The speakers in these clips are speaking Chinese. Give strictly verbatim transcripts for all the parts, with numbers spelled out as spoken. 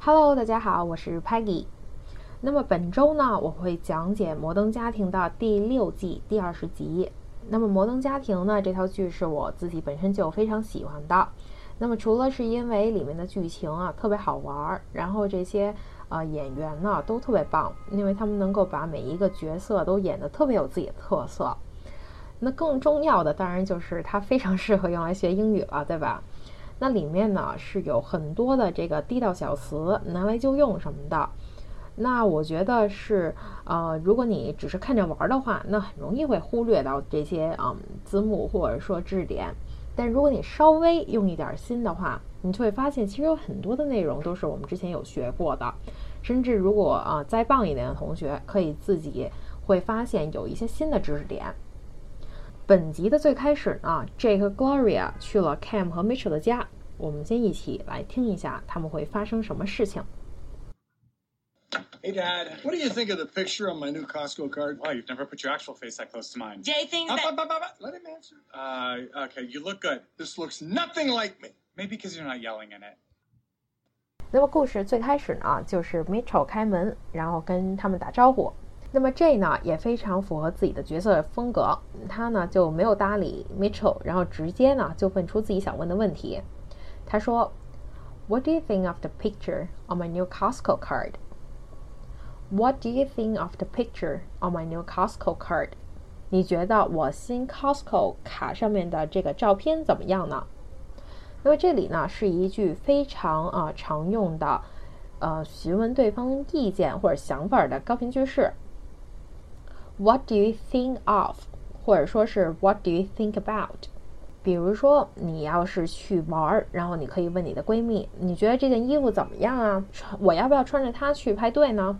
Hello， 大家好，我是 Peggy。那么本周呢，我会讲解《摩登家庭》的第六季第二十集。那么《摩登家庭》呢，这套剧是我自己本身就非常喜欢的。那么除了是因为里面的剧情啊特别好玩，然后这些呃演员呢都特别棒，因为他们能够把每一个角色都演得特别有自己的特色。那更重要的当然就是它非常适合用来学英语了，对吧？那里面呢是有很多的这个地道小词，拿来就用什么的。那我觉得是呃，如果你只是看着玩的话，那很容易会忽略到这些嗯字幕或者说知识点。但如果你稍微用一点心的话，你就会发现其实有很多的内容都是我们之前有学过的，甚至如果啊、呃、再棒一点的同学，可以自己会发现有一些新的知识点。本集的最开始呢 Jake 和 Gloria 去了 Cam 和 Mitchell 的家，我们先一起来听一下他们会发生什么事情。 Hey Dad, what do you think of the picture on my new Costco card? Wow, you've never put your actual face that close to mine. Jay thinks Up, that... up, up, up, up. Let him answer. Uh, okay, you look good. This looks nothing like me. Maybe because you're not yelling in it. 那么故事最开始呢，就是 Mitchell 开门，然后跟他们打招呼。那么 Jay 呢也非常符合自己的角色风格，他呢就没有搭理 Mitchell， 然后直接呢就问出自己想问的问题。他说 What do you think of the picture on my new Costco card? What do you think of the picture on my new Costco card? 你觉得我新 Costco 卡上面的这个照片怎么样呢？那么这里呢是一句非常啊、呃、常用的呃询问对方意见或者想法的高频句式。What do you think of? 或者说是 What do you think about? 比如说你要是去玩，然后你可以问你的闺蜜，你觉得这件衣服怎么样啊？我要不要穿着它去派对呢？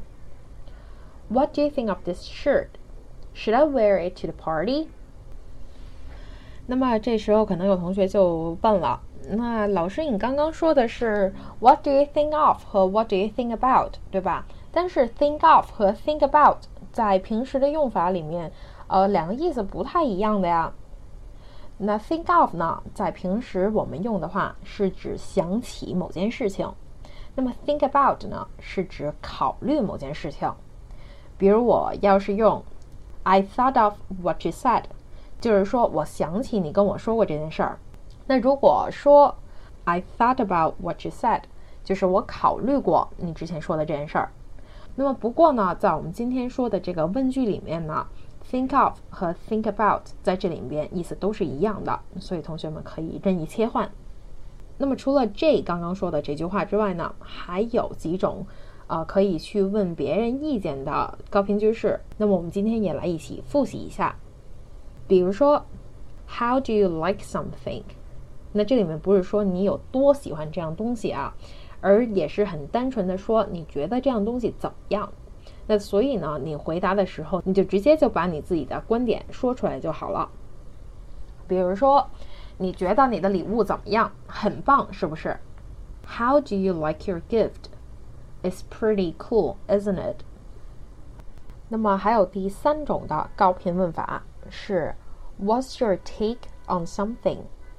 What do you think of this shirt? Should I wear it to the party? 那么这时候可能有同学就问了，那老师你刚刚说的是 What do you think of 和 What do you think about 对吧？但是 think of 和 think about 在平时的用法里面呃，两个意思不太一样的呀。那 think of 呢，在平时我们用的话是指想起某件事情，那么 think about 呢是指考虑某件事情。比如我要是用 I thought of what you said， 就是说我想起你跟我说过这件事儿。那如果说 I thought about what you said， 就是我考虑过你之前说的这件事儿。那么不过呢，在我们今天说的这个问句里面呢， think of 和 think about 在这里面意思都是一样的，所以同学们可以任意切换。那么除了 J 刚刚说的这句话之外呢，还有几种呃可以去问别人意见的高频句式，那么我们今天也来一起复习一下。比如说 How do you like something？ 那这里面不是说你有多喜欢这样东西啊，而也是很单纯的说你觉得这样东西怎么样。那所以呢，你回答的时候你就直接就把你自己的观点说出来就好了。比如说你觉得你的礼物怎么样？很棒，是不是？ How do you like your gift? It's pretty cool, isn't it? 那么还有第三种的高频问法是 What's your take on something?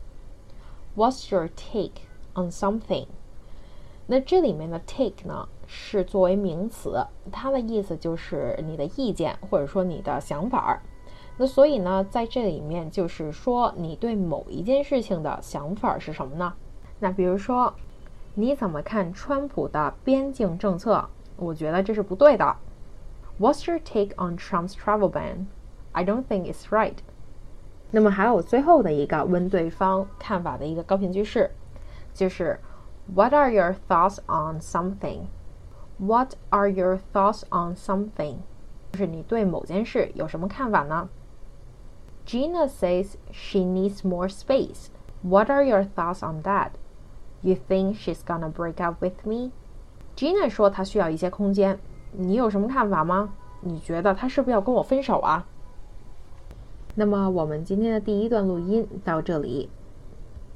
What's your take on something? 那这里面的 take 呢是作为名词，它的意思就是你的意见或者说你的想法。那所以呢在这里面就是说你对某一件事情的想法是什么呢？那比如说你怎么看川普的边境政策？我觉得这是不对的。 What's your take on Trump's travel ban? I don't think it's right. 那么还有最后的一个问对方看法的一个高频句式，就是 What are your thoughts on something? What are your thoughts on something? 就是你对某件事有什么看法呢？ Gina says she needs more space. What are your thoughts on that? You think she's gonna break up with me? Gina 说她需要一些空间，你有什么看法吗？你觉得她是不是要跟我分手啊？那么我们今天的第一段录音到这里